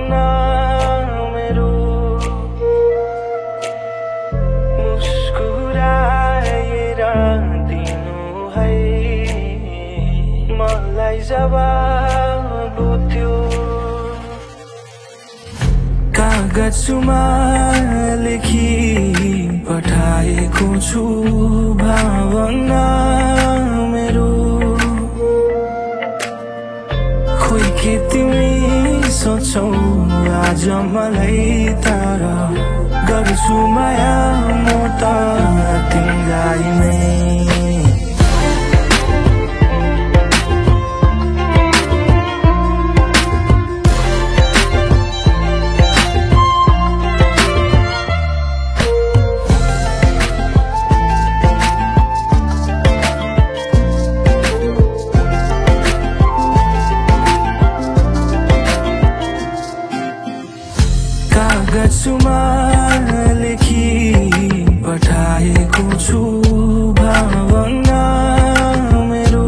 भावना मेरो मुस्कुराएर दिनु है मलाई जवाब त्यो कागजमा लेखी पठाएको छु भावना मेरो खोइ के तिमी सोच्छौ आज मलाई तर गर्छु माया म त तिमीलाई नै कागजमा लेखी पठाएको छु भावना मेरो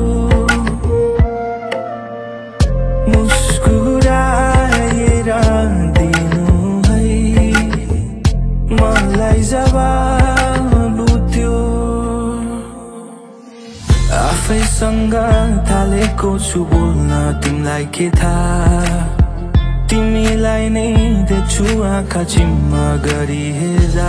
मुस्कुराएर दिनु है मलाई जवाब त्यो आफैसँग थालेको छु बोल्न तिमीलाई के थाहा तिमीलाई नै देख्छु आँखा चिम्मा गरी हेर्दा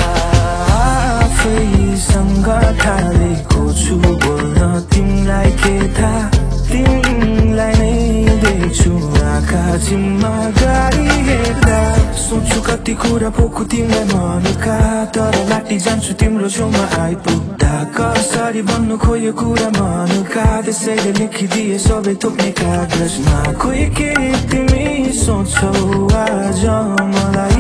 आफैसँग थालेको छु बोल्न तिमीलाई के थाहा तिमीलाई नै देख्छु आँखा चिम्मा गरी हेर्दा सोच्छु कति कुरा पोखु तिमीलाई मनका तर लाटी जान्छु तिम्रो छेउमा आइपुग्दा कसरी भन्नु खोयो कुरा मनका त्यसैले लेखिदिए सबै थोक्ने कागजमा खोइ के तिमी सोच्छौ आज मलाई